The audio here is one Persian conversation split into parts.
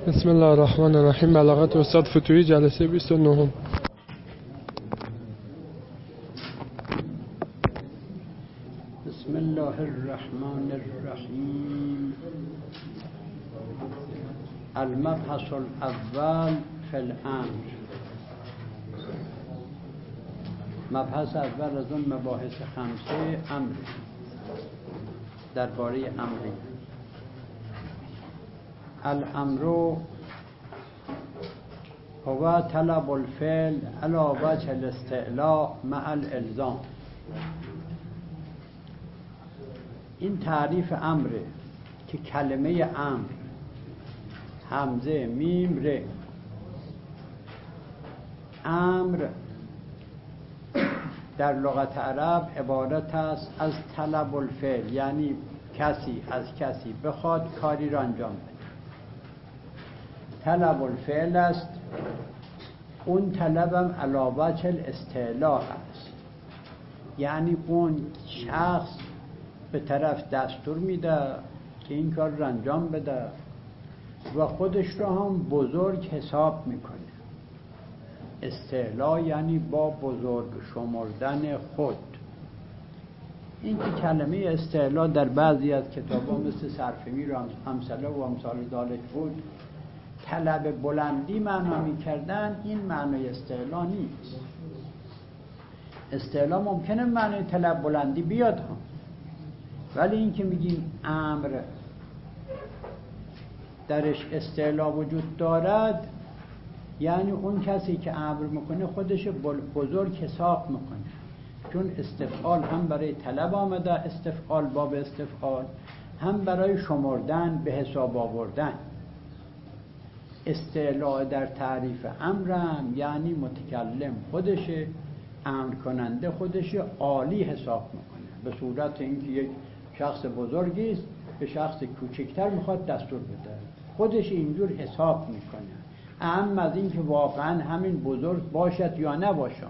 بسم الله الرحمن الرحیم. بلاغت استاد فتوحی جلسه 29. بسم الله الرحمن الرحیم. المبحث الاول فی الامر. مبحث اول از اون مباحث خمسه امر، درباره امری. الامر هو طلب الفعل علی وجه الاستعلاء مع الالزام. این تعریف امره که کلمه امر همزه میم ر. امر در لغت عرب عبارت است از طلب الفعل، یعنی کسی از کسی بخواد کاری را انجام بده. طلب الفعل است. اون طلبم علی وجه الاستعلاء است، یعنی اون شخص به طرف دستور میده که این کار را انجام بده و خودش را هم بزرگ حساب میکنه. استعلاء یعنی با بزرگ شمردن خود. این که کلمه استعلاء در بعضی از کتاب‌ها مثل صرفه‌می و امثله و امثال ذالک بود، طلب بلندی معنا می‌کردن. این معنای استعلاء نیست. استعلاء ممکنه معنای طلب بلندی بیاد هم، ولی این که میگیم امر درش استعلاء وجود دارد، یعنی اون کسی که امر میکنه خودش بزرگ حساب میکنه. چون استفعال هم برای طلب آمده، استفعال باب استفعال، هم برای شمردن به حساب آوردن. استعلاء در تعریف امرم یعنی متکلم خودشه، امر کننده خودشه عالی حساب میکنه، به صورت اینکه یک شخص بزرگی است به شخص کوچکتر میخواد دستور بده، خودش اینجور حساب میکنه، اهم از این که واقعا همین بزرگ باشد یا نباشد.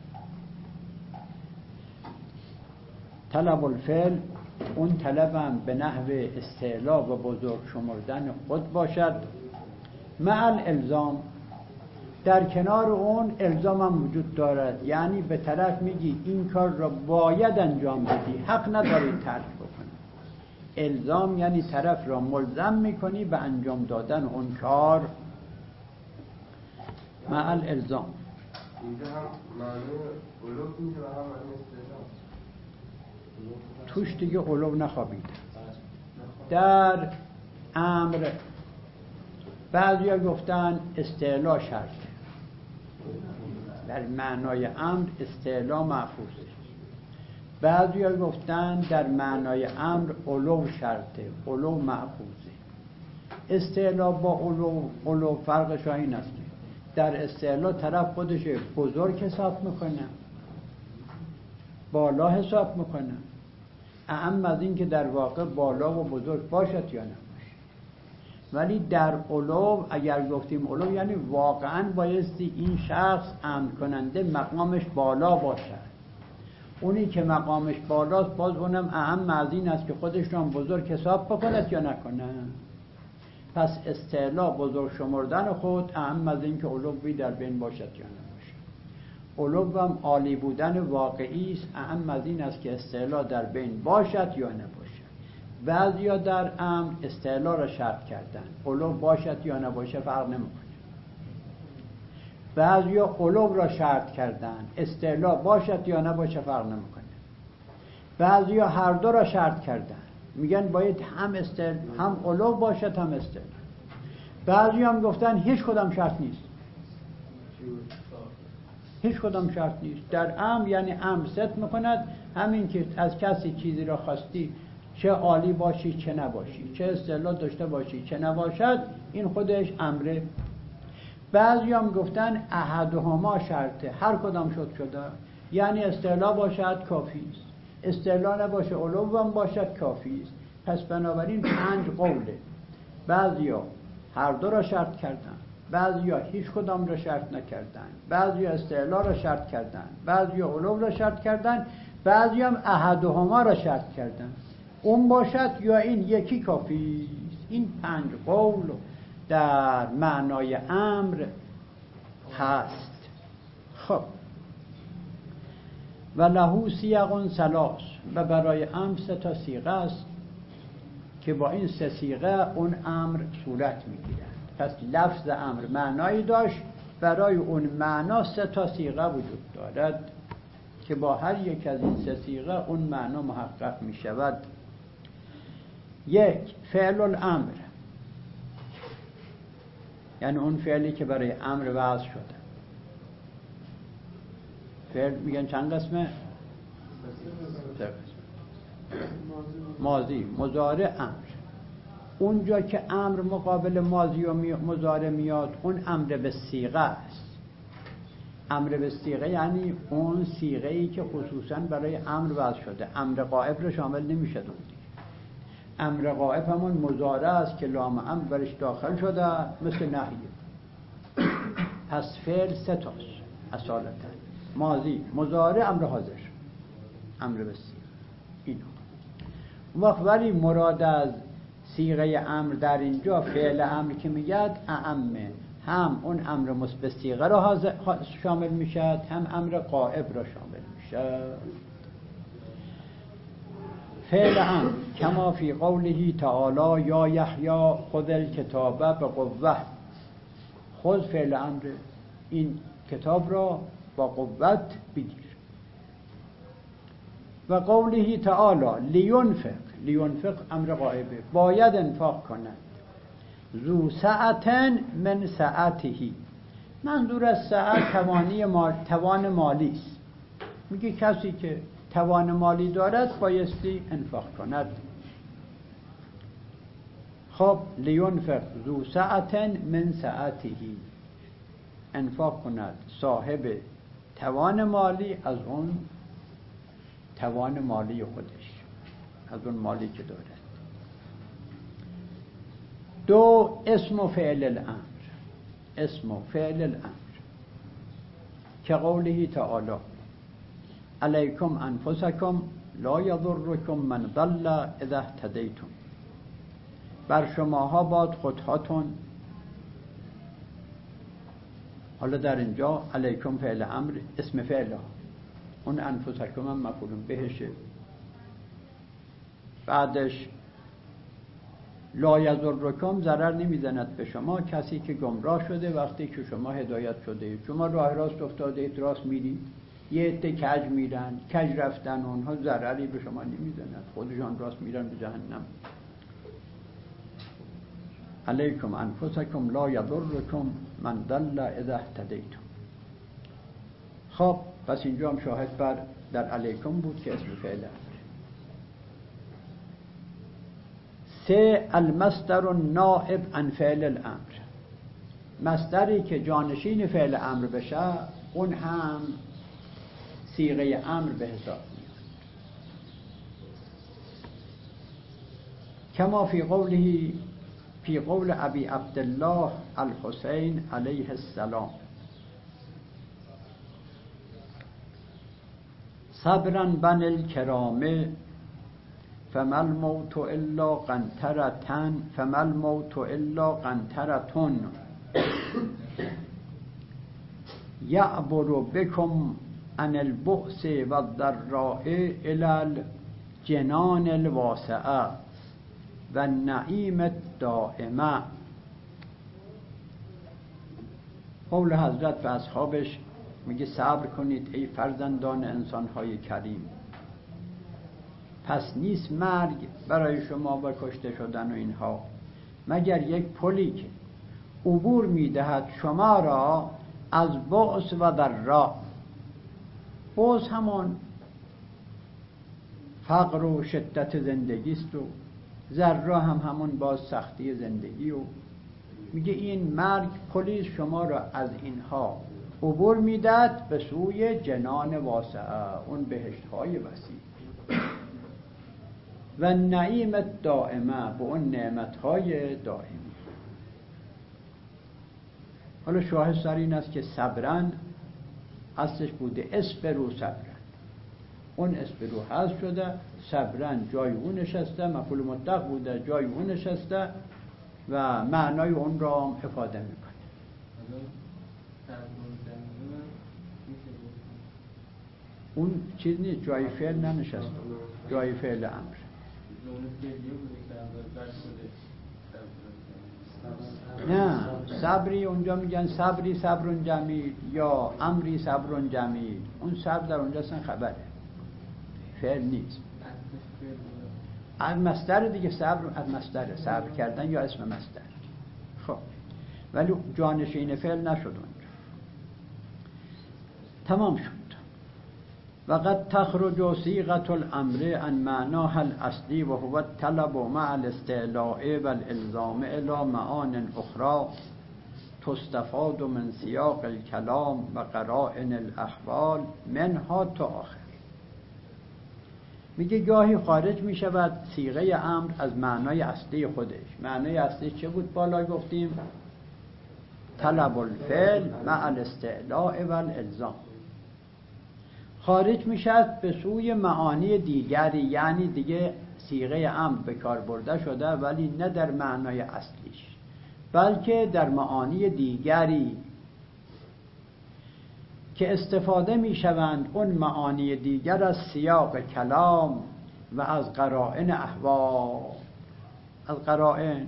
طلب الفعل، اون طلبم به نحو استعلاء و بزرگ شمردن خود باشد. مع الالزام، در کنار اون الزام هم وجود دارد، یعنی به طرف میگی این کار را باید انجام بدی، حق نداری ترک بکنی. الزام یعنی طرف را ملزم میکنی به انجام دادن اون کار. مع الالزام. اینجا هم معنی علو میشه و هم معنی استعلاء. توش دیگه علو نخوابید. در امر بعضیا گفتن استعلاء شرطه. در معنای امر استعلاء محفوظه. بعضیا گفتن در معنای امر علو شرطه، علو محفوظه. استعلاء با علو فرقش این است که در استعلاء طرف خودش بزرگ حساب میکنه، بالا حساب میکنه، اهم از این که در واقع بالا و بزرگ باشد یا نباشه. ولی در علو اگر گفتیم علو یعنی واقعا بایستی این شخص امر کننده مقامش بالا باشد. اونی که مقامش بالاست باز اونم اهم از این است که خودش رو بزرگ حساب بکند یا نکنه. پس استعلاء بزرگ شمردن خود اهم از این که علوی در بین باشد یا نباشد. علو هم عالی بودن واقعی است، اهم از این است که استعلاء در بین باشد یا نباشد. بعضیا در امر استعلاء را شرط کردن، علو باشد یا نباشد فرق نمیکنه. بعضیا علو را شرط کردن، استعلاء باشد یا نباشد فرق نمیکنه. بعضیا هر دو را شرط کردن، میگن باید هم علو باشد هم استعلاء. بعضی هم گفتن هیچ کدام شرط نیست. هیچ کدام شرط نیست. در امر یعنی امر ست میکند، همین که از کسی چیزی را خواستی، چه عالی باشی چه نباشی، چه استعلاء داشته باشی چه نباشد، این خودش امره. بعضی هم گفتن احدهما شرطه، هر کدام شده، یعنی استعلاء باشد کافی است، استعلاء نباشه علو هم باشد کافی است. پس بنابراین 5 قوله. بعضیا هر دو را شرط کردن، بعضیا هیچ کدام را شرط نکردن، بعضیا استعلاء را شرط کردن، بعضیا علو را شرط کردن، بعضی هم احدهما را شرط کردن. اون باشد یا این یکی کافی است. این 5 قول در معنای امر هست. خب و له صیغ ثلاث، و برای امر 3 تا صیغه است که با این 3 صیغه اون امر صورت میگیرد. پس لفظ امر معنایی داشت، برای اون معنا 3 تا صیغه وجود دارد که با هر یک از این 3 صیغه اون معنا محقق می شود. 1 فعل الامر، یعنی اون فعلی که برای امر وضع شده. فعل میگن چند قسمه؟ 3 قسم. ماضی، مضارع، امر. اونجا که امر مقابل ماضی و مضارع میاد، اون امر به صیغه است. امر به صیغه یعنی اون صیغه‌ای که خصوصاً برای امر وضع شده. امر غائب رو شامل نمیشه اون دیگه. امر غائب همون مضارع است که لام امر برش داخل شده، مثل نهیه. پس فعل 3 تاست اصالتاً: ماضی، مضارع، امر حاضر. امر به صیغه اینو. وقت ولی مراد از صیغه امر در اینجا فعل امر که میگد اعمه، هم اون امر مثبت صیغه را شامل میشد، هم امر غائب را شامل میشد. فعل امر کما فی قوله تعالی یا یحیی خذ الکتاب بقوه. خذ فعل امر، این کتاب را با قوت بگیر. و قوله تعالی لینفق، لینفق امر غائبه، باید انفاق کند. ذو سعة من سعته، منظور از سعت توان مالی است. میگه کسی که توان مالی دارد بایستی انفاق کند. خب لینفق ذو سعة من سعته، انفاق کند صاحب توان مالی از اون توان مالی خودش، از اون مالی که دارد. 2 اسم و فعل الامر، اسم و فعل الامر که قوله تعالی علیکم انفسکم لا یضرکم من ضل اذا اهتدیتم. بر شماها باد خودهاتون. حالا در اینجا علیکم فعل امر، اسم فعل ها، اون انفسکم هم مفعول بهشه. بعدش لا یضرکم، ضرر نمیزند به شما کسی که گمراه شده وقتی که شما هدایت شده. شما راه راست افتاده اید، راست میرید، یه عده کج میرن، کج رفتن، اونها ضرری به شما نمیزند، خودشان راست میرن به جهنم. علیکم انفسکم لا یضرکم من ضل اذا اهتدیتم. خب پس اینجا هم شاهد بر در علیکم بود که اسم فعل امر. 3 المصدر النائب عن فعل الامر، مصدری که جانشین فعل امر بشه اون هم صیغه امر به حساب میاد. کما فی قوله، فی قول ابی عبدالله الحسین علیه السلام صبرا بن الکرام فما الموت الا قنطرة، فما الموت الا قنطرة یعبر بكم عن البؤس والضراء الى الجنان الواسعة و النعیم الدائمة. قول حضرت به اصحابش میگه صبر کنید ای فرزندان انسانهای کریم، پس نیست مرگ برای شما و کشته شدن و اینها، مگر یک پلی که عبور میدهد شما را از بؤس و ضراء. بؤس همون فقر و شدت زندگی است و ضراء هم همون باز سختی زندگی. و میگه این مرگ پلی شما را از اینها عبور میدهد به سوی جنان واسعه، اون بهشت های وسیع، و نعیم دائمه، به اون نعمت های دائمی. حالا شاهد سر این است که صبرن اصلش بوده اسبرو صبرن، اون اسبرو حذف شده، صبرن جای اون نشسته، مفعول مطلق بوده جای اون نشسته، و معنای اون را هم افاده میکنه. اون چیز نیست، جای فعل ننشسته، جای فعل امر. نه، صبری اونجا میگن صبری صبرون جمیل یا امری صبرون جمیل. اون صبر در اونجا اصلا خبره، فعل نیست. از مصدر دیگه، صبر از مصدر، صبر کردن یا اسم مصدر. خب ولی جانشین فعل نشد اونجا. تمام شد. وقد تخرج صيغة الامر عن معناها الاصلی و هو الطلب مع الاستعلاء والالزام الى معان اخرى تستفاد من سیاق الكلام و قرائن الاحوال منها تا آخر. میگه گاهی خارج میشود صیغه امر از معنای اصلی خودش. معنای اصلی چه بود؟ بالا گفتیم طلب الفعل مع الاستعلاء والالزام. خارج میشد به سوی معانی دیگری، یعنی دیگه صیغه امر به کار برده شده ولی نه در معنای اصلیش، بلکه در معانی دیگری که استفاده میشوند اون معانی دیگر از سیاق کلام و از قرائن احوال. از قرائن،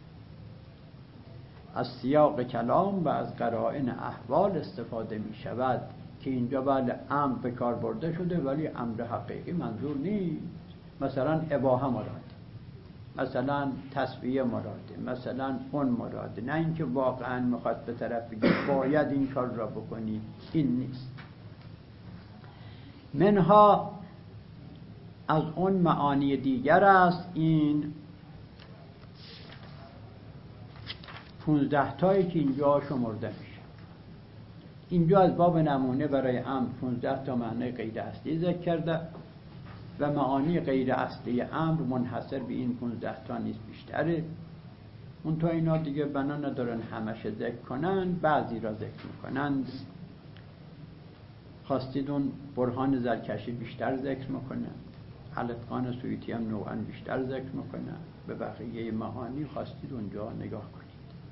از سیاق کلام و از قرائن احوال استفاده میشود که اینجا بله امر به کار برده شده ولی امر حقیقی منظور نیست. مثلا اباحه مراده، مثلا تسویه مراده، مثلا اون مراده، نه اینکه واقعا میخواد به طرف بگه باید این کار را بکنی. این نیست. منها از اون معانی دیگر است این 15 تایی که اینجا شمرده میشه. اینجا از باب نمونه برای امر 15 تا معنی غیر اصلی ذکر کرده و معانی غیر اصلی امر منحصر به این 15 تا نیست، بیشتره. اون تا اینا دیگه بنا ندارن همش ذکر کنن، بعضی را ذکر میکنند. خواستید اون برهان زرکشی بیشتر ذکر میکنه، علتقان سویتی هم نوعا بیشتر ذکر میکنه. به بقیه معانی خواستید اونجا نگاه کنید.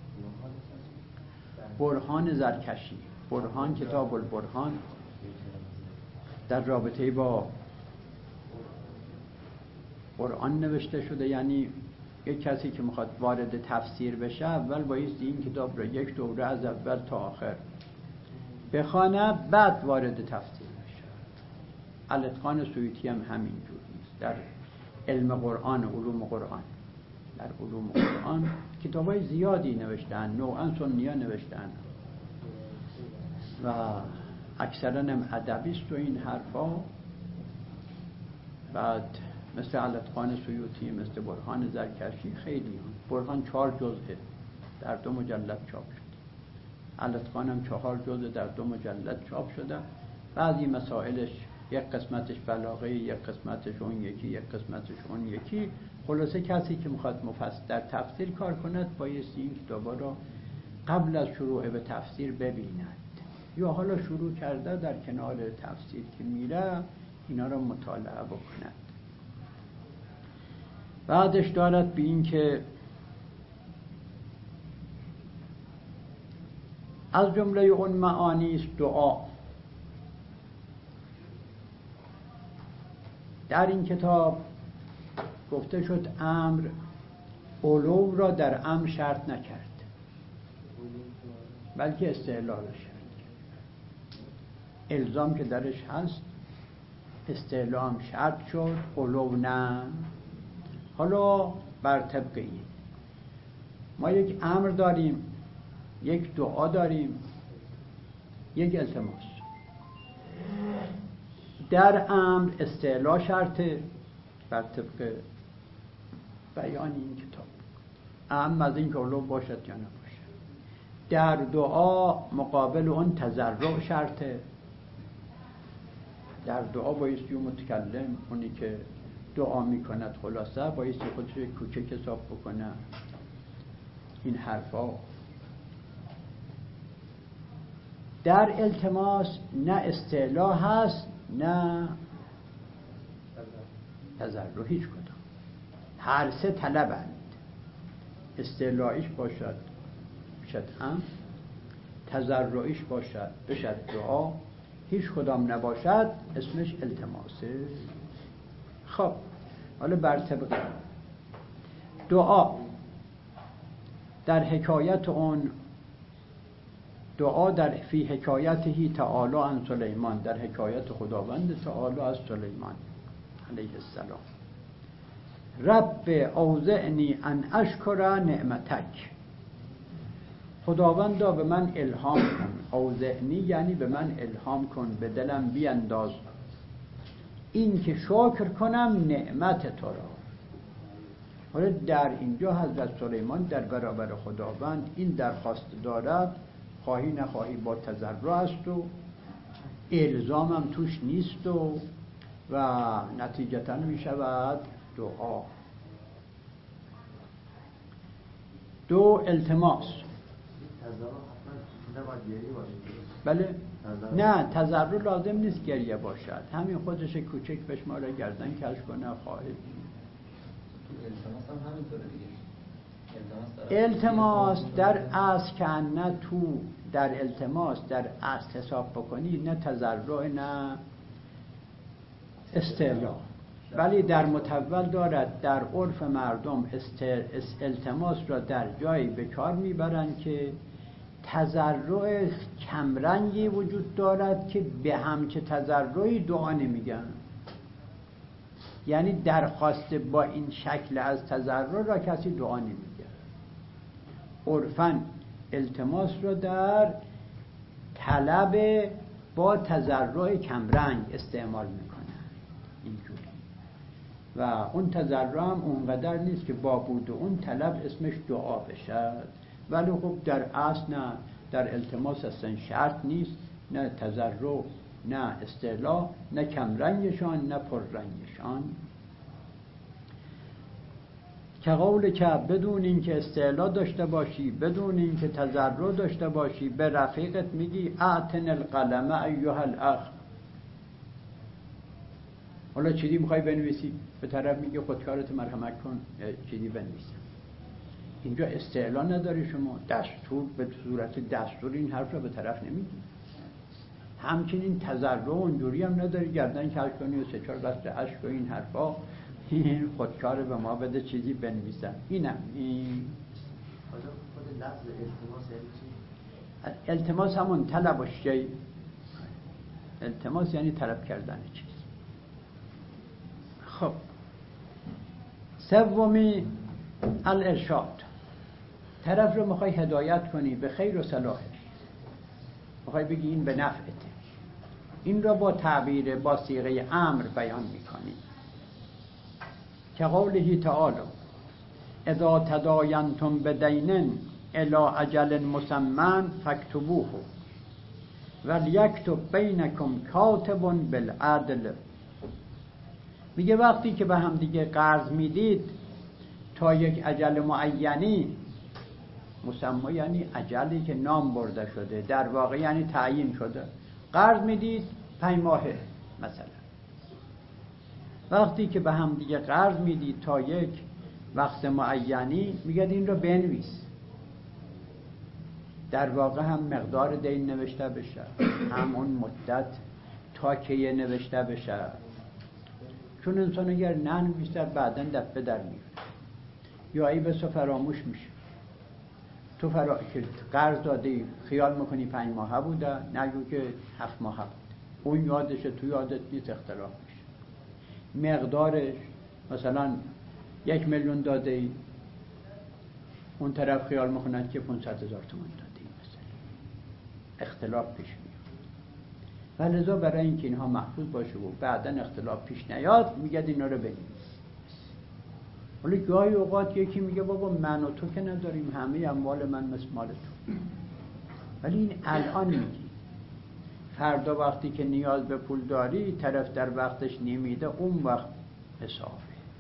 برهان زرکشی، برهان کتاب البرهان در رابطه با قرآن نوشته شده. یعنی یک کسی که میخواد وارد تفسیر بشه اول بایستی این کتاب را یک دوره از اول تا آخر بخونه، بعد وارد تفسیر بشه. علتقان سویتی هم همین جور نیست. در علم قرآن، علوم قرآن، در علوم قرآن کتابای زیادی نوشتن، نوعا سنی‌ها نوشتن و اکثرا هم ادبیست و این حرفا. بعد مثل علتقان سیوطی، مثل برهان زرکشی، خیلی برهان 4 جزءه در 2 مجلد چاپ شده. علتقان هم 4 جزء در 2 مجلد چاپ شده. بعضی مسائلش یک قسمتش بلاغه، یک قسمتش اون یکی، یک قسمتش اون یکی. خلاصه کسی که میخواد در تفسیر کار کند بایستی این کتابا را قبل از شروع به تفسیر ببیند، یا حالا شروع کرده در کنار تفسیر که میره اینا را مطالعه بکند. بعدش دارد به این که از جمله اون معانی است دعا. در این کتاب گفته شد امر علو را در امر شرط نکرد، بلکه استعلا را شرط کرد. الزام که درش هست، استعلا هم شرط شد، علو نه. حالا بر طبق این ما یک امر داریم، یک دعا داریم، یک التماس. در امر استعلا شرطه بر طبق بیان این کتاب، اما از این که علو باشد یا نباشد. در دعا مقابل اون تضرع شرطه. در دعا بایستی متکلم، اونی که دعا میکند خلاصه بایستی خودش کوچک حساب بکنه. این حرفا در التماس نه استعلا هست نه تضرع، هیچ کدام. هر سه طلبند. استعلایش باشد بشد هم، تضرعیش باشد بشد دعا، هیچ کدام نباشد اسمش التماسه. خب حالا بر طبق دعا در حکایت اون، دعا در فی حکایته تعالی عن سلیمان، در حکایت خداوند تعالی از سلیمان علیه السلام. رب اوزعنی ان اشکر نعمتک، خداوندا به من الهام کن. اوزعنی یعنی به من الهام کن، به دلم بینداز این که شکر کنم نعمت تو را. حالا در اینجا حضرت سلیمان در برابر خداوند این درخواست دارد، خواهی نخواهی با تضرع است و الزامم توش نیست و نتیجتا می شود دعا. دو التماس. بله نه، تضرع لازم نیست گریه باشد، همین خودش کوچک بشماره گردن کش کنه خواهد. التماس هم همینطوره دیگه. التماس در اصل که نه تو در التماس در اصل حساب بکنی نه تضرع نه استعلا، ولی در متول دارد. در عرف مردم التماس را در جایی به کار میبرند که تضرع کمرنگی وجود دارد که به همچه تضرعی دعا نمیگن. یعنی درخواست با این شکل از تضرع را کسی دعا نمیگه. عرفاً التماس را در طلب با تضرع کمرنگ استعمال میکنن اینجوری، و اون تضرع هم اونقدر نیست که با بود اون طلب اسمش دعا بشد. ولی خب در اصل نه، در التماس اصلا شرط نیست، نه تضرع نه استعلا، نه کمرنگشان نه پررنگشان. که قول که بدون این که استعلا داشته باشی، بدون این که تضرع داشته باشی، به رفیقت میگی اعتن القلم ایها الاخ. حالا چیزی میخوای بنویسی، به طرف میگی خودکارت مرحمت کن چیزی بنویسم. اینجا استعلا نداری شما، دستور به صورت دستور این حرف را به طرف نمیگی. همچنین تضرع اونجوری هم نداری گردن کج کنی و سه چهار بسته اشک و این حرفا، این خودکار به ما بده چیزی بنویسم. اینم این خود لفظ التماس یعنی چی؟ التماس همون طلب و شی. التماس یعنی طلب کردن چیز. خب سومی الارشاد، طرف رو میخوای هدایت کنی به خیر و صلاح، میخوای بگی این به نفعته، این رو با تعبیر با صیغه امر بیان میکنی. که قوله تعالی اذا تداینتم بدین الی اجل مسمى فاکتبوه ولیکتب بینکم کاتب بالعدل. میگه وقتی که به هم دیگه قرض میدید تا یک اجل معینی، مسمى یعنی اجلی که نام برده شده، در واقع یعنی تعیین شده، قرض میدید 5 ماهه مثلا، وقتی که به هم دیگه قرض میدید تا یک وقت معینی میگه این رو بنویس. در واقع هم مقدار دین نوشته بشه، هم اون مدت تا که نوشته بشه، چون انسان اگر ننویسه بعداً دفعه در میفته یا ای بسا فراموش میشه. تو که قرض دادی خیال میکنی 5 ماهه بوده، نگو که 7 ماهه بود، اون یادشه تو یادت نیست، اختلاف میشه. مقدارش مثلا 1 میلیون داده ای، اون طرف خیال میکند که 500,000 تومان داده ای مثلا، اختلاف پیش میاد. ولذا برای اینکه اینها محفوظ باشه و بعداً اختلاف پیش نیاد میگه اینا رو بنویس. ولی گاهی اوقات یکی میگه بابا من و تو که نداریم، همه اموال من مثل مال تو، ولی این الان میگی، فردا وقتی که نیاز به پول داری طرف در وقتش نمیده، اون وقت حسابه،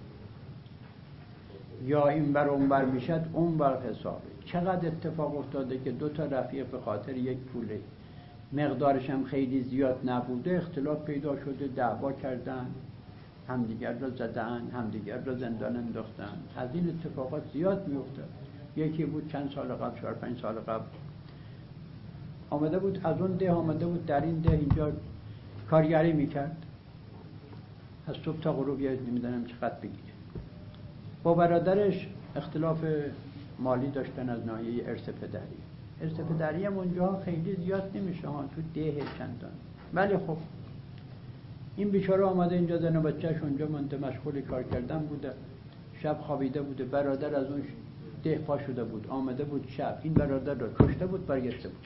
یا این بر اون بر میشد اون وقت حسابه. چقدر اتفاق افتاده که 2 تا رفیق به خاطر یک پوله مقدارش هم خیلی زیاد نبوده اختلاف پیدا شده، دعوا کردن، همدیگر را زدن، همدیگر را زندان انداختن. از این اتفاقات زیاد میفته. یکی بود چند سال قبل 4-5 سال قبل آمده بود، از اون ده آمده بود در این ده اینجا کارگری میکرد، از صبح تا غروب یه نمیدونم چقدر بگیره. با برادرش اختلاف مالی داشتن از ناحیه ارث پدری. ارث پدری هم اونجا خیلی زیاد نمیشه ها، تو ده چندان. ولی خب این بیچاره آمده اینجا، زن و بچه‌ش اونجا مونده مشغول کار کردن بوده، شب خوابیده بوده، برادر از اون ده پا شده بود، آمده بود شب این برادر رو کشته بود، برگشته بود.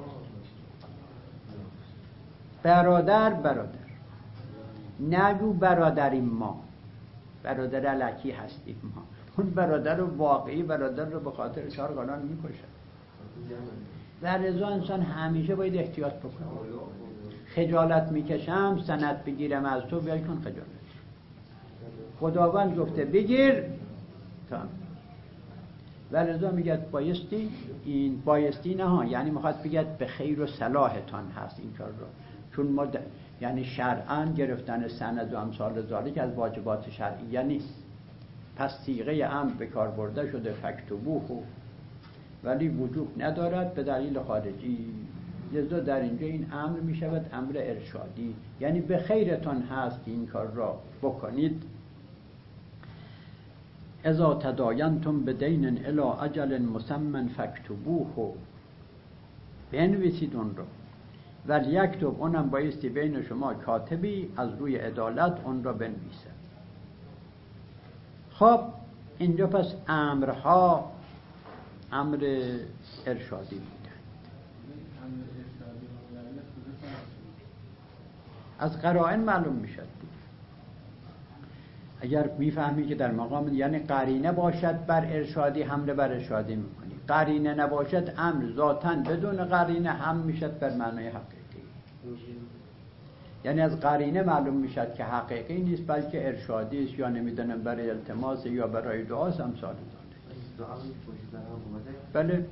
برادر نگو برادریم ما، برادر الکی هستیم ما. اون برادر رو واقعی برادر رو به خاطر 4 قانون میکشه. در رضا انسان همیشه باید احتیاط بکنه. خجالت میکشم سند بگیرم از تو، بیای کن خجالت. خداوند گفته بگیر تا و رضا میگه بایستی، این بایستی نه ها، یعنی میخواد بگه به خیر و صلاحتان هست این کار رو، چون ما یعنی شرعاً گرفتن سند و امثال ذالک از واجبات شرعیه نیست. پس صیغه امر به کار برده شده فکتبوه، ولی وجوب ندارد به دلیل خارجی. لذا در اینجا این امر می شود امر ارشادی، یعنی به خیرتان هست این کار را بکنید. اذا تداینتم بدین الی اجل مسمى فاکتبوه، بنویسید اون رو. ولی یکتب، اونم بایستی بین شما کاتبی از روی عدالت اون را بنویسه. خب اینجا پس امرها امر ارشادی بودن. از قرائن معلوم میشد. اگر میفهمی که در مقام یعنی قرینه باشد بر ارشادی، حمله بر ارشادی میکنی. قرینه نباشد امر ذاتاً بدون قرینه هم میشد بر معنای حقیقی. یعنی از قرینه معلوم میشد که حقیقی نیست بلکه ارشادی است، یا نمیدونم برای التماس یا برای دعاست امثال ذالک. بله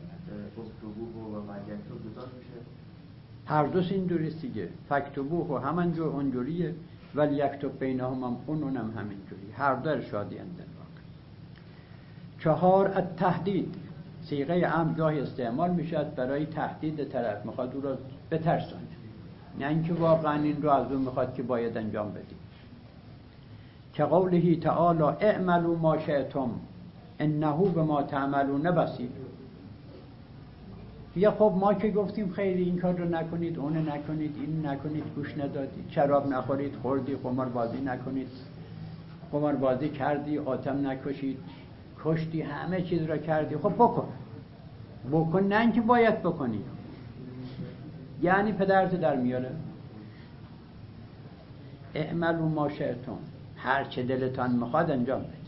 هر دوست این جوریست دیگه. فکتبوه و همون جور اونجوریه، ولی یکتب بینهم هم اونم همین جوری، هر دو ارشادی اندر واقع. 4 التهدید، صیغه امر گاهی استعمال میشد برای تهدید طرف، میخواد او را بترسونه، نه اینکه واقعا این رو از اون میخواد که باید انجام بدیم. که قوله تعالی اعملوا ما شئتم انه بما تعملون بصیر. یا خب ما که گفتیم خیلی این کار رو نکنید، اون نکنید، این نکنید، گوش ندادید، شراب نخورید، خوردی، قماربازی نکنید، قماربازی کردی، آدم نکشید، کشتی، همه چیز را کردی، خب بکن، نه اینکه باید بکنی. یعنی پدرت در میاره اعملوا ما شئتم، هر چه دلتان میخواد انجام بدید،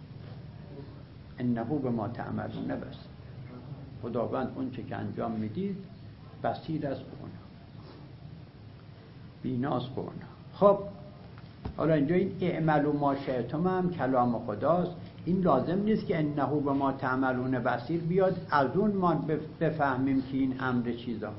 انه بما تعملون بصیر. خداوند اون چه که انجام میدید بصیر است به اونا، بیناست به اونا. خب حالا اینجا این اعملوا ما شئتم هم کلام خداست، این لازم نیست که انه بما تعملون بصیر بیاد از اون ما بفهمیم که این امر چیزها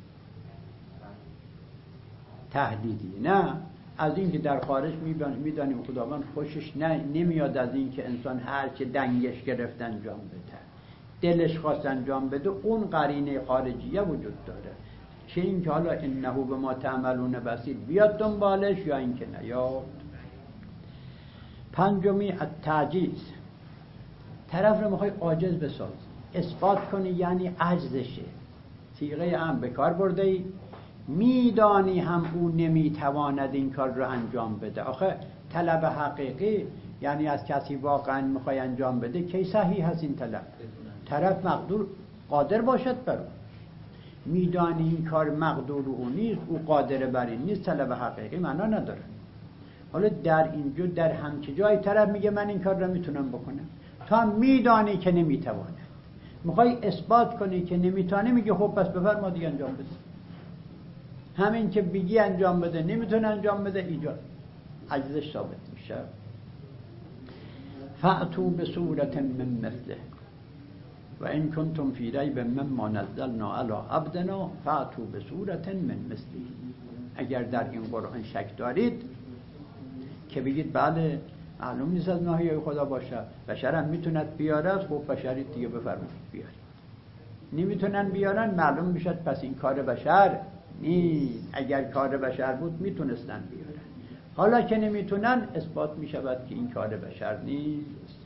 تهدیدی، نه، از این که در خارج میدانیم خداوند خوشش نمیاد از این که انسان هر چه دنگش گرفت انجام بده، دلش خواست انجام بده، اون قرینه خارجیه وجود داره، چه این که حالا انه بما تعملون بصیر بیاد دنبالش یا این که نیاد. 5 التعجیز، طرف رو میخوای عاجز بساز، اثبات کنی یعنی عجزشه، صیغه امر به کار برده ای، میدانی هم او نمیتواند این کار رو انجام بده. آخه طلب حقیقی یعنی از کسی واقعا میخوای انجام بده، کی صحیح هست این طلب؟ طرف مقدور قادر باشد بر اون، میدانی این کار مقدور او نیست، او قادر بر این نیست، طلب حقیقی معنا نداره. حالا در اینجا در همچه جای طرف میگه من این کار رو میتونم بکنم، تو هم میدانی که نمیتواند، میخوای اثبات کنی که نمیتونه، میگه خب پس بفرما دیگه انجام بده. همین که بگی انجام بده نمیتونه انجام بده، ایجاد عجزش ثابت میشه. فأتوا بصورة من مثله و این کنتم فی ریب مما نزلنا علی عبدنا فأتوا بصورة من مثله. اگر در این قرآن شک دارید که بگید بله معلوم نیست از ناحیه خدا باشه. بشر هم میتوند بیارد، خب بشری دیگه بفرمایید بیارید. نمیتونن بیارن، معلوم میشد پس این کار بشر نیست. اگر کار بشر بود میتونستن بیارن، حالا که نمیتونن اثبات میشود که این کار بشر نیست.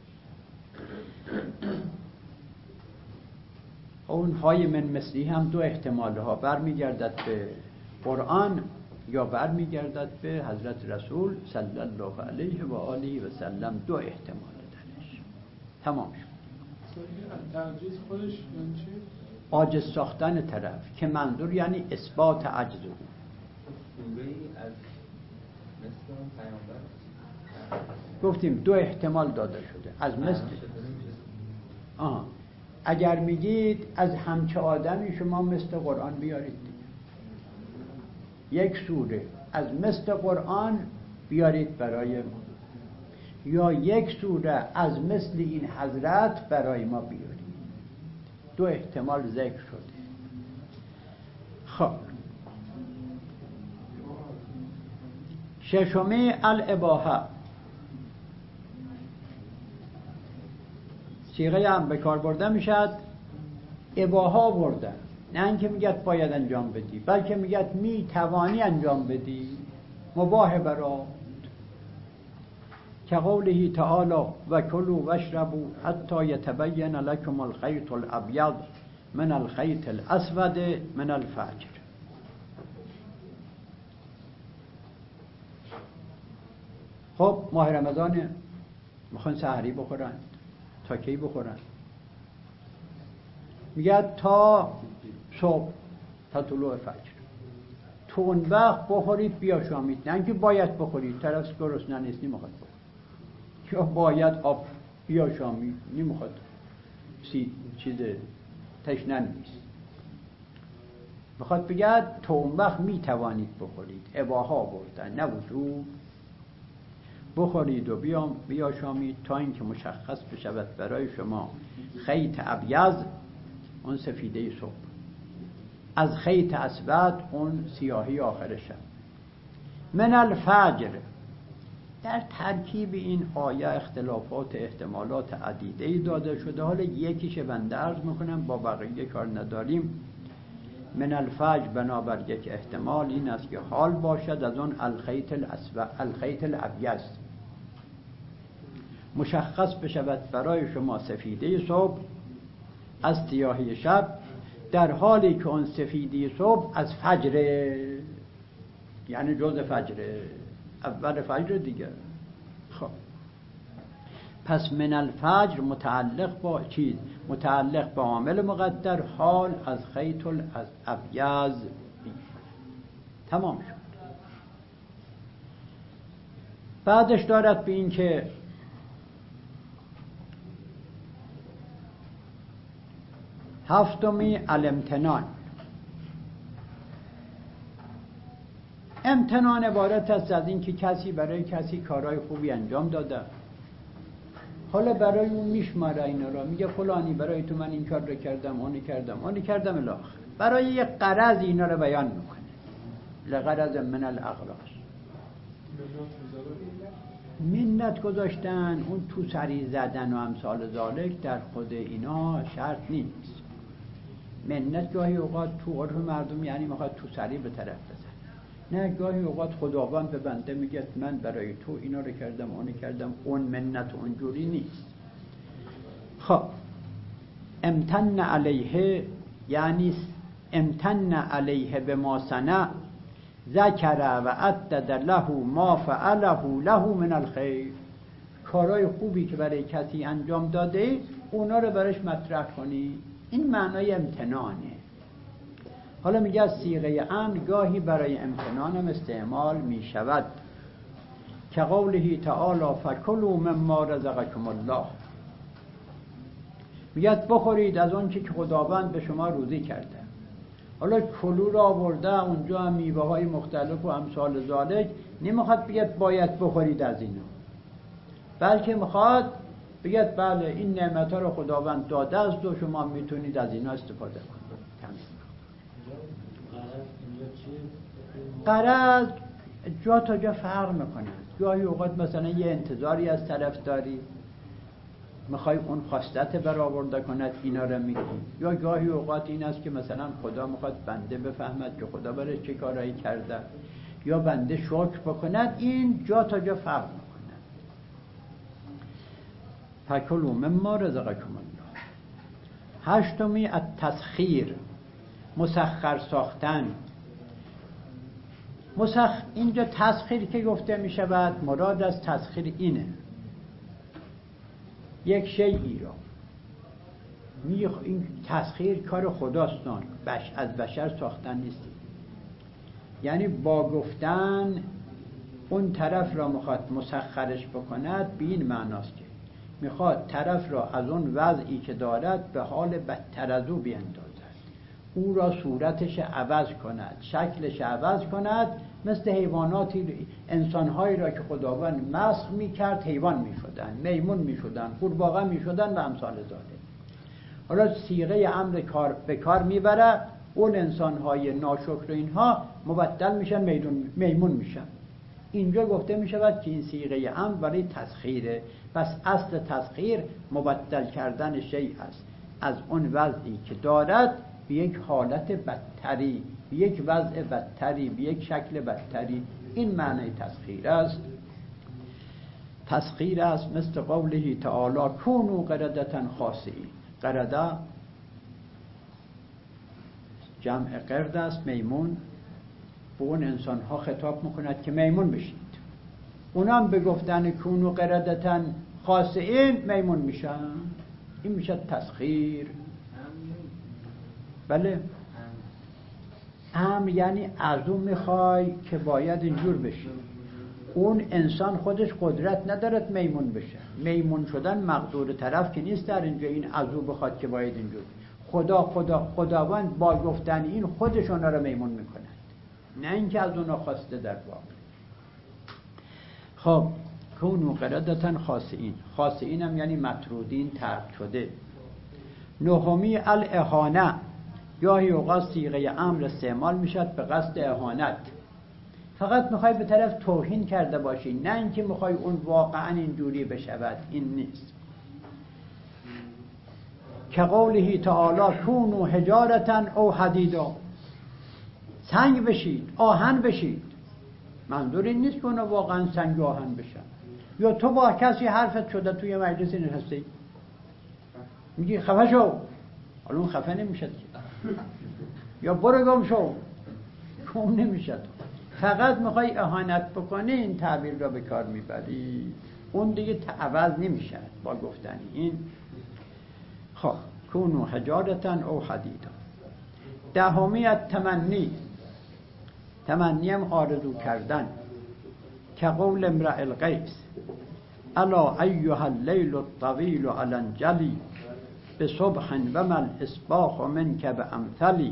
اون های من مثلی هم دو احتمال ها، برمیگردد به قرآن یا برمیگردد به حضرت رسول صلی الله علیه و آله و سلم. دو احتمال درش. تمام شد. تعجیز خودش یعنی چی؟ عاجز ساختن طرف، که منظور یعنی اثبات عجز او. از مثل پیامبر گفتیم دو احتمال داده شده از مثل. اگر میگید از همچه آدمی شما مثل قرآن بیارید دیگه. یک سوره از مثل قرآن بیارید برای ما، یا یک سوره از مثل این حضرت برای ما بیارید. دو احتمال ذکر شده. خب ششمی الاباحه، صیغه هم به کار برده میشد، اباحه برده، نه اینکه میگد باید انجام بدی، بلکه میگد می توانی انجام بدی، مباح برات. که قوله تعالی و کلوا واشربوا حتی یتبین لکم الخیط الابیض من الخیط الاسود من الفجر. خب ماه رمضان میخوان سحری بخورن، تا کی بخورن؟ میگه تا صبح، تا طلوع فجر. تو اون وقت بخورید بیاشامید، نه اینکه باید بخورید، طرف گرسنه نیست نمیخواد بخورید، یا باید آب بیاشامید نمیخواد، چیز تشنه نیست. میخواد بگه تو اون وقت میتوانید بخورید، اباحه بردن نه وجوب. بخورید و بیاشامید تا اینکه مشخص بشود برای شما خیط ابیض، اون سفیده صبح، از خیط اسود، اون سیاهی آخر شب، من الفجر. در ترکیب این آیه اختلافات احتمالات عدیده‌ای داده شده. حالا یکیش بنده عرض میکنم، با بقیه کار نداریم. من الفجر بنابر یک احتمال این است که حال باشد از اون الخیط الاسود، الخیط الابیض، مشخص بشود برای شما سفیده صبح از سیاهی شب، در حالی که اون سفیده صبح از فجر، یعنی جز فجر، اول فجر دیگه. خب پس من الفجر متعلق با چیز، متعلق با عامل مقدر، حال از خیط الابیض. تمام شد. بعدش دارد به این که هفتمی الامتنان. امتنان عبارت است از این که کسی برای کسی کارهای خوبی انجام داده، حالا برای اون میشماره اینا را، میگه فلانی برای تو من این کار رو کردم، اونی کردم الاخر، برای یک غرض اینا رو بیان میکنه. لغرض من الاغراض. منت گذاشتن، اون تو سری زدن و امثال ذالک در خود اینا شرط نیست. منت گاهی اوقات تو عرف مردم یعنی میخواد تو سری به طرف بزن، نه گاهی اوقات خداوند به بنده میگه من برای تو اینا رو کردم اونی کردم، اون منت اونجوری نیست. خب امتن علیه یعنی امتن علیه به ما صنع ذکر و عدد له ما فعله له من الخیر. کارهای خوبی که برای کسی انجام داده اونا رو برش مطرح کنی، این معنای امتنانه. حالا میگه صیغه امر گاهی برای امتنان هم استعمال می شود، که قوله تعالی فکلوا مما رزقکم الله. میگه بخورید از اون که خداوند به شما روزی کرده. حالا کلو را آورده اونجا هم میوه های مختلف و امثال ذالک، نمیخواد بگید باید بخورید از اینا، بلکه میخواد بگید بله این نعمت ها رو خداوند داده است و شما میتونید از اینا استفاده کنید. غرض جا تا جا فرق میکنه. گاهی اوقات مثلا یه انتظاری از طرف داری، میخوای اون خواستت برآورده کند، اینا رو میگی. یا گاهی اوقات این است که مثلا خدا میخواد بنده بفهمد که خدا برای چه کارایی کرده، یا بنده شکر بکند. این جا تا جا فرق میکنه. فکلوا مما رزقکم الله. هشتمی التسخیر، مسخر ساختن. اینجا تسخیر که گفته می شود، مراد از تسخیر اینه: یک شیئی را این تسخیر کار خداست، از بشر ساختن نیست. یعنی با گفتن اون طرف را میخواد مسخرش بکند، به این معناست که میخواد طرف را از اون وضعی که دارد به حال بدتر از او بیندازد، او را صورتش عوض کند، شکلش عوض کند. مثل حیواناتی، انسانهایی را که خداوند مسخ میکرد حیوان میشدن، میمون میشدن، قورباغه میشدن و امثال ذالک. حالا صیغه امر به کار میبره، اون انسانهای ناشکر و اینها مبدل میشن میمون میشن. اینجا گفته میشود که این صیغه امر برای تسخیره. پس اصل تسخیر مبدل کردن شیء است از اون وضعی که دارد به یک حالت بدتری، به یک وضع بدتری، به یک شکل بدتری. این معنی تسخیر است. تسخیر است مثل قوله تعالی کونوا قردة خاسئین. قرده جمع قرد است، میمون. به اون انسان ها خطاب میکند که میمون بشید. اونم به گفتن کونوا قردة خاسئین میمون میشن. این میشه تسخیر. بله، امر یعنی از اون میخوای که باید اینجور بشه. اون انسان خودش قدرت ندارد میمون بشه. میمون شدن مقدور طرف که نیست در اینجا این از اون بخواد که باید اینجور. خداوند با گفتن این خودش اونا رو میمون میکند، نه اینکه از اونا خواسته در واقع. خب کونوا قردة خاسئین. خاسئین هم یعنی مطرودین، ترک شده. نهمی الاهانه. گاهی اوقات صیغه امر استعمال میشد به قصد اهانت. فقط میخوای به طرف توهین کرده باشی، نه اینکه میخوای اون واقعا اینجوری بشود. این نیست. که قوله تعالی کونوا حجارة او حدیدا. سنگ بشید، آهن بشید. منظور این نیست که اونا واقعا سنگ و آهن بشن. یا تو با کسی حرفت شده توی مجلس نشستی، میگی خفه شو، حالا اون خفه نمیشد. یا برو گم شو، گم نمیشد. فقط میخوای اهانت بکنی، این تعبیر را به کار میبری. اون دیگه عوض نمیشه با گفتن این. خب کونوا حجارة او حدیدا. دهمی التمنی. تمنی هم آرزو کردن. که قول امرئ القیس الا ایها اللیل الطویل علی انجلی بصبح و ما الاصباح منک بامثلی.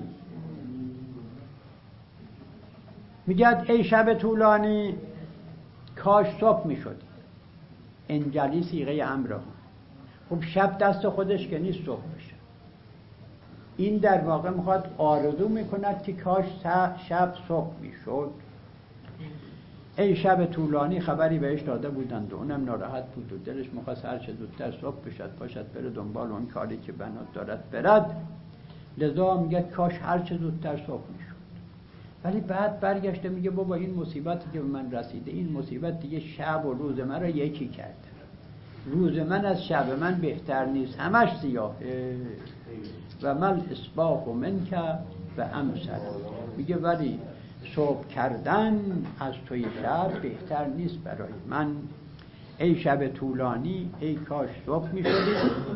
میگه ای شب طولانی، کاش صبح میشد. انجلی صیغه امر. خب شب دست خودش که نیست صبح بشه. این در واقع میخواد آرزو میکند که کاش شب صبح میشد. ای شب طولانی خبری بهش داده بودند و اونم ناراحت بود و دلش میخواست هر چه زودتر صبح باشد بره دنبال اون کاری که بنا دارد برد. لذا میگه کاش هر چه زودتر صبح میشد. ولی بعد برگشته میگه بابا این مصیبتی که به من رسیده، این مصیبت دیگه شب و روز من را یکی کرده. روز من از شب من بهتر نیست، همش سیاهه. و مل اصباح منک و امثل. میگه ولی صبح کردن از توی شب بهتر نیست برای من. ای شب طولانی، ای کاش صبح میشدی.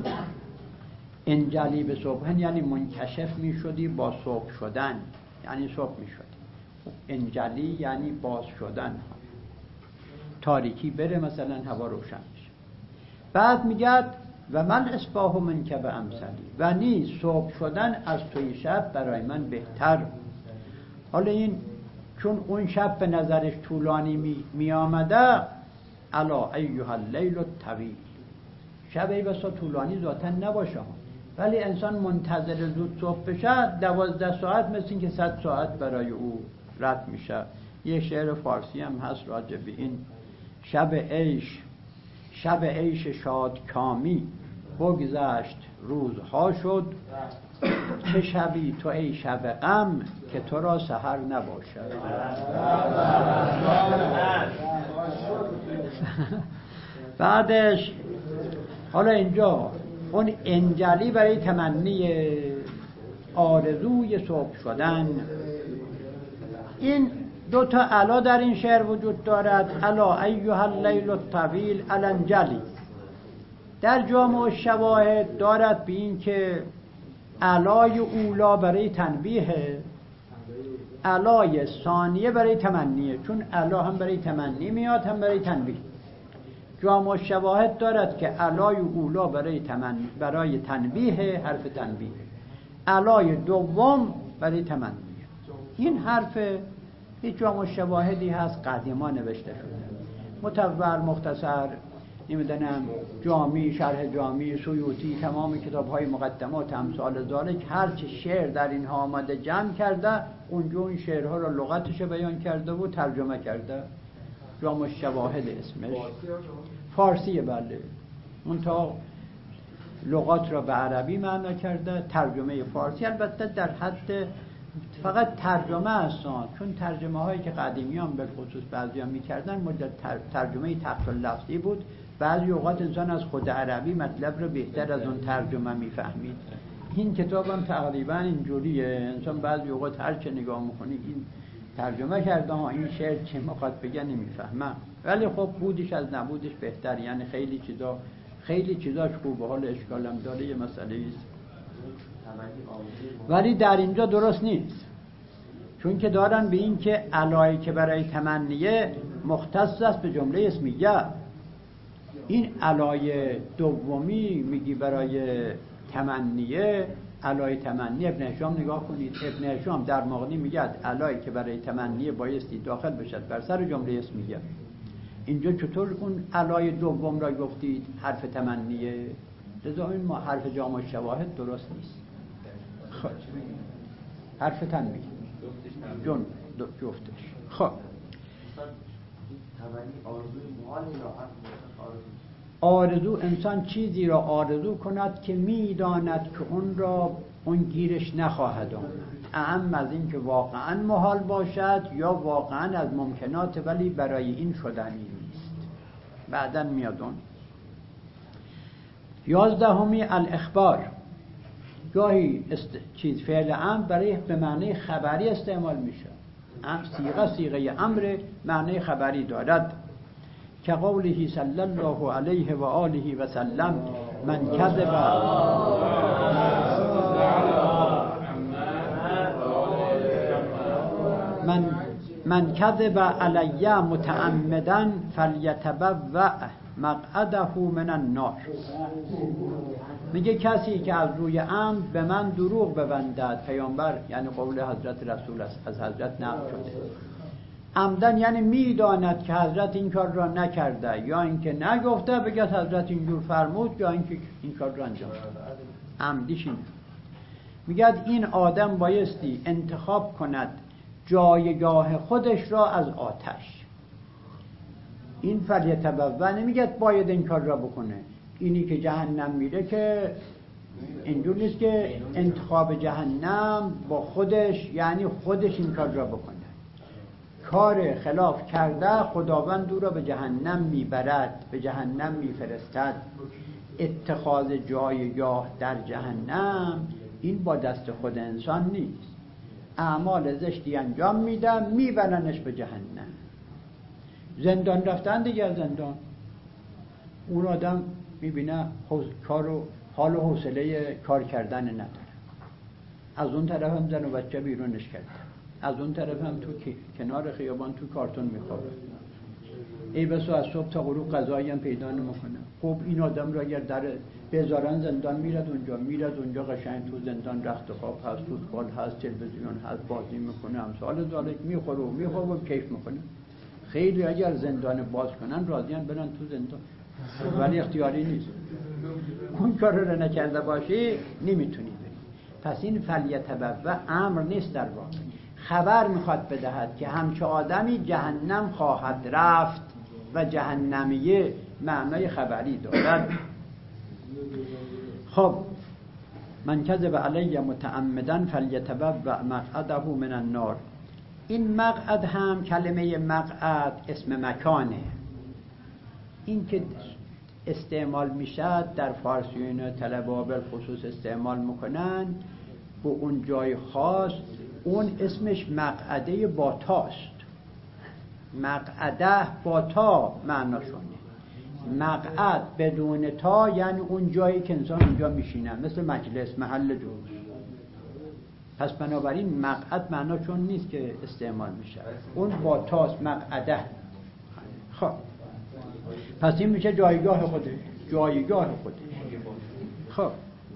انجلی به صبح یعنی منکشف میشدی با صبح شدن، یعنی صبح میشدی. انجلی یعنی باز شدن، تاریکی بره مثلا هوا روشن میشه. بعد میگه و من اصباح منک به امثلی، و نیز صبح شدن از توی شب برای من بهتر. حالا این چون اون شب به نظرش طولانی می آمده، الا ایها اللیل الطویل. شب ای بسا طولانی ذاتا نباشه، ولی انسان منتظر زود صبح بشه 12 ساعت مثل این که 100 ساعت برای او رد میشه. یه شعر فارسی هم هست راجع به این شب عیش شادکامی بگذشت روزها شد، چه شبی تو ای شب غم که تو را سحر نباشد. بعدش حالا اینجا اون انجلی برای تمنی آرزوی صبح شدن. این دو تا علا در این شعر وجود دارد. علا ایها اللیل الطویل الانجلی. در جامع الشواهد دارد به این که علای اولا برای تنبیه، علای ثانیه برای تمنیه، چون علا هم برای تمنی میاد هم برای تنبیه. جامع الشواهد دارد که علای اولا برای تنبیه، حرف تنبیه، علای دوم برای تمنیه. این حرف هیچ جامع الشواهدی هست قدیما نوشته شده، مطول، مختصر، نمیدونم جامی، شرح جامی، سیوطی، تمام کتاب‌های مقدمات امثال ذالک، هر چه شعر در اینها آمده جمع کرده، اونجا این شعرها را لغتش بیان کرده و ترجمه کرده. جامع الشواهد اسمش. فارسیه بله. منتها لغات را به عربی معنا کرده، ترجمه فارسی. البته در حد فقط ترجمه هستند، چون ترجمه هایی که قدیمیان به خصوص بعضیان میکردن مدت ترجمه تحت لفظی بود. بعضی اوقات انسان از خود عربی مطلب رو بهتر از اون ترجمه میفهمید. این کتاب هم تقریبا اینجوریه، انسان بعضی اوقات هر چه نگاه میکنی این ترجمه کرده ها، این شعر چه میخواد بگه نمیفهمم، ولی خب بودش از نبودش بهتر. یعنی خیلی چیزاش خوبه، حال اشکالم داره، یه مسئله ایست. ولی در اینجا درست نیست، چون که دارن به این که علایی که برای تمنیه مختص است به جمله اسمیه. این علای دومی میگی برای تمنیه، علای تمنی. ابن هشام نگاه کنید، ابن هشام در مغنی میگه علایی که برای تمنیه بایستی داخل بشد بر سر جمله اسمیه. اینجا چطور اون علای دوم را گفتید حرف تمنیه؟ لذا این حرف جامع الشواهد درست نیست. خب حرف تنبیه جون جفتش. خب آرزو، انسان چیزی را آرزو کند که میداند که اون گیرش نخواهد آمد، اهم از این که واقعا محال باشد یا واقعا از ممکنات ولی برای این شدنی نیست. بعداً میادون. 11 الاخبار. گاهی چیز فعل امر برای به معنی خبری استعمال میشه. صیغه امر معنی خبری دارد، که قوله صلی الله علیه و آله و سلم من کذب علی متعمدا فلیتبوأ مقعده من النار. میگه کسی که از روی عمد به من دروغ ببندد، پیامبر یعنی قول حضرت رسول است، از حضرت نقل شده. عمدن یعنی میداند که حضرت این کار را نکرده، یا اینکه نگفته بگه حضرت اینجور فرمود، یا اینکه این کار را انجام داد. عمدیش این. میگه این آدم بایستی انتخاب کند جایگاه خودش را از آتش. این فلیتبوأ نمیگه باید این کار را بکنه. اینی که جهنم میره که اینجور نیست که انتخاب جهنم با خودش، یعنی خودش این کار را بکنه. کار خلاف کرده خداوند او را به جهنم میبرد، به جهنم میفرستد. اتخاذ جایگاه در جهنم این با دست خود انسان نیست. اعمال زشتی انجام میده، میبرنش به جهنم. زندان رفتن دیگه، زندان اون آدم میبینه حال و حوصله کار کردن نداره. از اون طرف هم زن و بچه بیرونش کرده، از اون طرف هم تو کنار خیابان تو کارتون میخوابه. ای بسا از صبح تا غروب غذایی هم پیدا نمیکنه. خب این آدم را اگر در بذارن زندان میرد اونجا قشنگ تو زندان رخت خواب هست، فوتبال هست، تلویزیون هست، بازی میکنه، امثال ذالک، میخوره و میخوابه و کیف میکنه. خیلی اگر زندان باز کنن راضیان برن تو زندان، ولی اختیاری نیست. اون کار رو نکرده باشی نمیتونی بری. پس این فلیتبوأ امر نیست، در واقع خبر میخواد بدهد که همچه آدمی جهنم خواهد رفت و جهنمیه معنای خبری دارد. خب من کذب علی متعمدا فلیتبوأ مقعده من النار. این مقعد هم کلمه مقعد اسم مکانه. این که استعمال میشد در فارسیون طلبه بالخصوص استعمال میکنن به اون جای خاص، اون اسمش مقعده با تاست. مقعده با تا معناشونه. مقعد بدون تا یعنی اون جایی که انسان اونجا میشینه، مثل مجلس، محل جلوس. پس بنابراین مقعد معناشون نیست که استعمال میشه، اون با تاست، مقعده. خب پس این میشه جایگاه خودش، جایگاه خودش. خب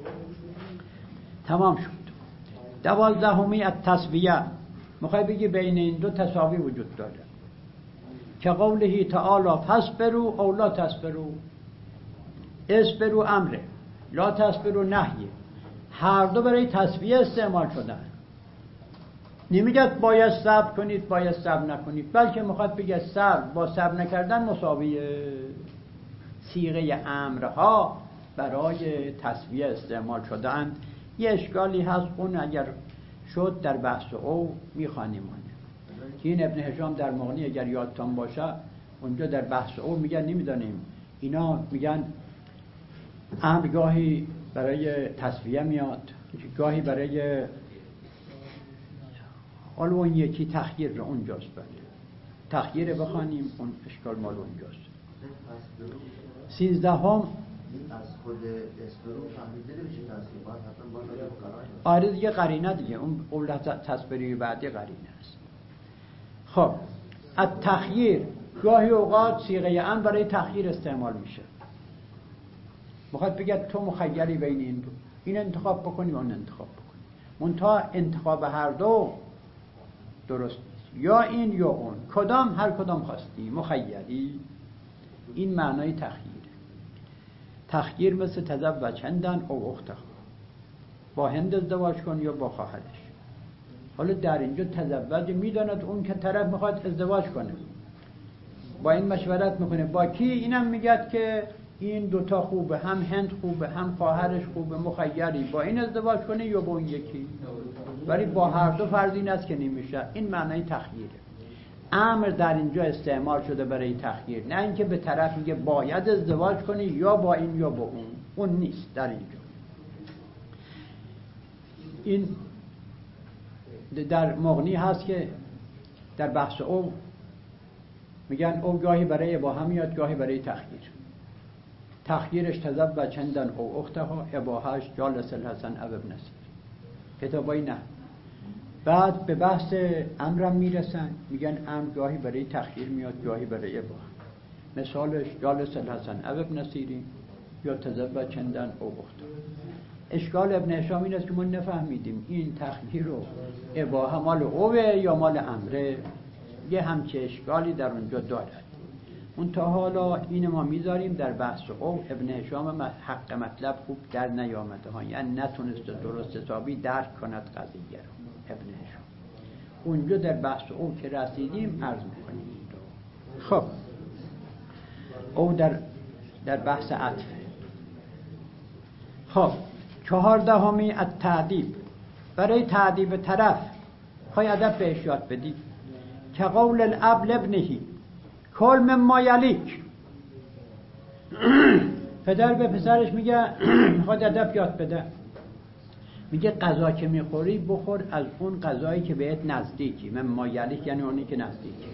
تمام شد. 12 التسویه. میخوای بگی بین این دو تساوی وجود داره، که قوله تعالی فاصبروا او لا تصبروا. اصبروا امره، لا تصبروا نهیه. هر دو برای تسویه استعمال شدن. نمیگه باید صبر کنید باید صبر نکنید، بلکه میخواد بگه صبر با صبر نکردن مساویه. صیغه امرها برای تسویه استعمال شدند. یه اشکالی هست، اون اگر شد در بحث او میخوانیم. این ابن هشام در مغنی اگر یادتان باشه اونجا در بحث او میگن نمیدانیم، اینا میگن امر گاهی برای تسویه میاد، گاهی برای حالا اون یکی تخییر رو اونجاست. بله تخییر بخوانیم، اون اشکال مال اونجاست. 13 از خود اسپرو فهمیده نمیشه تصویر، باید حتما باید قرار. آره دیگه قرینه دیگه، اون اول تصویری بعدی قرینه است. خب التخییر گاهی اوقات صیغه امر برای تخییر استعمال میشه. میخواد بگه تو مخیری بین این دو، این انتخاب بکنی و اون انتخاب بکنی، منتها انتخاب هر دو درست نیست، یا این یا اون، کدام هر کدام خواستی مخیری. این معنای تخییر. تخییر مثل تزوج هندن او اختها، با هند ازدواج کن یا با خواهرش. حالا در اینجا تزوج میداند اون که طرف میخواد ازدواج کنه، با این مشورت میکنه با کی؟ اینم میگه که این دوتا خوبه، هم هند خوبه هم خواهرش خوبه، مخیری با این ازدواج کنه یا با اون یکی. ولی با هر دو فرض این است که نمیشه. این معنای تخییره. امر در اینجا استعمال شده برای تخییر، نه اینکه به طرف میگه باید ازدواج کنی یا با این یا با اون نیست در اینجا. این در مغنی هست که در بحث او میگن او گاهی برای اباحه میاد گاهی برای تخییر. تخییرش تزوج هندن او اختها، اباحهش جالس الحسن او ابن سیرین. کتابای نه. بعد به بحث امرم میرسن، میگن امر گاهی برای تخییر میاد گاهی برای اباحه. مثالش جالس الحسن او ابن سیرین یا تزوج هندن او اختها. اشکال ابن هشام این است که ما نفهمیدیم این تخییر و اباحه مال اوه یا مال امره. یه همچه اشکالی در اونجا دارد. اون تا حالا این ما میذاریم در بحث او. ابن هشام حق مطلب خوب در نیامده ها، یعنی نتونست درست حسابی درک کند قضیه رو. ابن هشام اونجا در بحث او که رسیدیم عرض میکنیم. خب او در بحث عطف. خب 14 التعدیب. برای تعدیب طرف خواهی ادب بهش یاد بدی. که قول الاب لابنه کل مما یلیک. پدر به پسرش میگه میخواد ادب یاد بده، میگه غذا که میخوری بخور از اون غذایی که بهت نزدیکی. مما یلیک یعنی اونی که نزدیکی.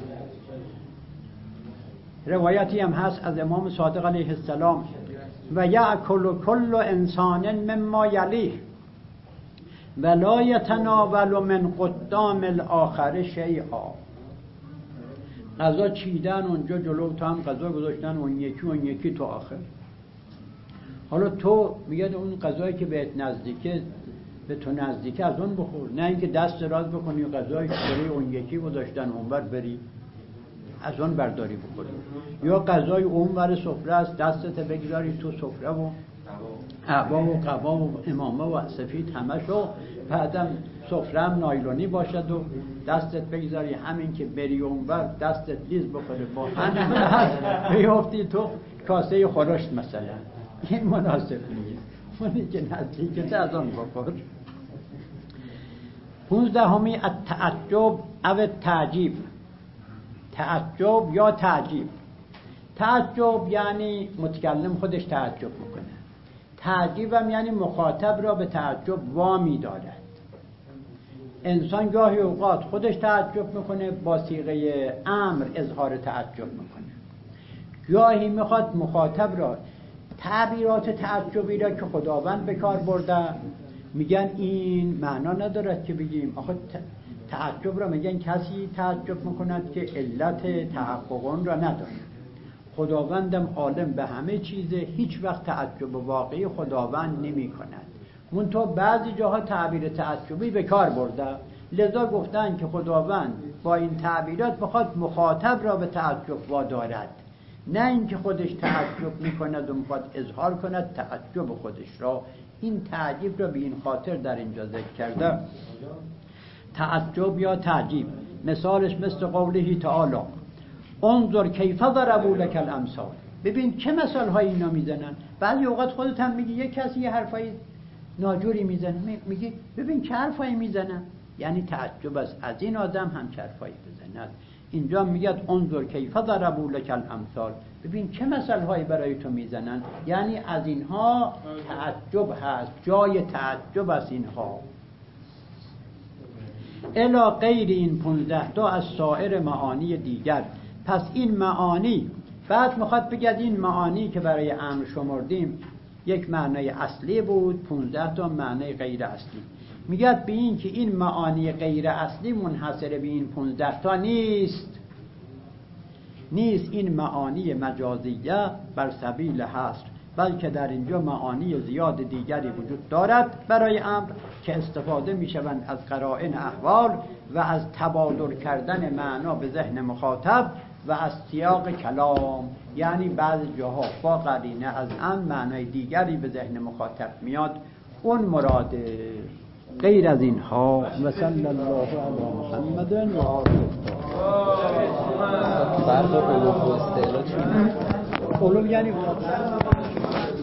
روایتی هم هست از امام صادق علیه السلام و یأکل کل انسان مما یلیه ولا یتناول من قدام الاخر شیئا. غذا چیدن اونجا جلو، تو هم غذا گذاشتن اون یکی تو آخر. حالا تو میگه اون غذایی که بهت نزدیکه، به تو نزدیکه، از اون بخور، نه اینکه دست راست بکنی و غذایی که برای اون یکی گذاشتن اونور بری از اون برداری بخوری، یا غذای اونور سفره است دستت بگذاری تو سفره و اعبا و قبا و امامه و سفید همشو، بعدم سفرم نایلونی باشد و دستت بگذاری همین که بری اونور دستت لیز بخوره با همین دست بیافتی تو کاسه خورشت مثلا. این مناسب نیست، اونی که نزدیکت از آن بخور. 15 التعجب او التعجیب. تعجب یا تعجیب. تعجب یعنی متکلم خودش تعجب میکنه، تعجیب هم یعنی مخاطب را به تعجب وامی دارد. انسان گاهی اوقات خودش تعجب میکنه، با صیغه امر اظهار تعجب میکنه. گاهی میخواد مخاطب را تعبیرات تعجبی را که خداوند به کار برده، میگن این معنا ندارد که بگیم. آخه تعجب را میگن کسی تعجب میکند که علت تحقق را نداره. خداوندم عالم به همه چیزه، هیچ وقت تعجب واقعی خداوند نمی کند. منتها بعضی جاها تعبیر تعجبی به کار برده، لذا گفتن که خداوند با این تعبیرات بخواد مخاطب را به تعجب وادارد، نه اینکه خودش تعجب میکند و میخواد اظهار کند تعجب خودش را. این تعجب را به این خاطر در اینجا ذکر کرده. تعجب یا تعجیب مثالش مثل قوله تعالی انظر کیف ضربوا لك الامثال. ببین چه مثال های اینا میزنن. بعضی اوقات خودت هم میگی یک کسی یه حرفای ناجوری میزنه، میگی ببین چه حرفایی میزنن، یعنی تعجب است از این آدم هم چه حرفایی بزند. اینجا میگه انظر کیف ضربوا لك الامثال، ببین چه مثال هایی برای تو میزنن، یعنی از اینها تعجب هست، جای تعجب است اینها. الی غیر این 15 تا از سایر معانی دیگر. پس این معانی بعد میخواد بگید این معانی که برای امر شمردیم یک معنی اصلی بود، 15 تا معنی غیر اصلی. میگه به این که این معانی غیر اصلی منحصر به این 15 تا نیست، این معانی مجازیه بر سبیل حصر، بلکه در اینجا معانی زیاد دیگری وجود دارد برای امر که استفاده میشوند از قرائن احوال و از تبادر کردن معنا به ذهن مخاطب و از سیاق کلام. یعنی بعض جاها با قرینه از امر معنای دیگری به ذهن مخاطب میاد، اون مراده. غیر از اینها و صلی الله علی محمد و آله. فرق علوم و استعلا چیه؟ علوم یعنی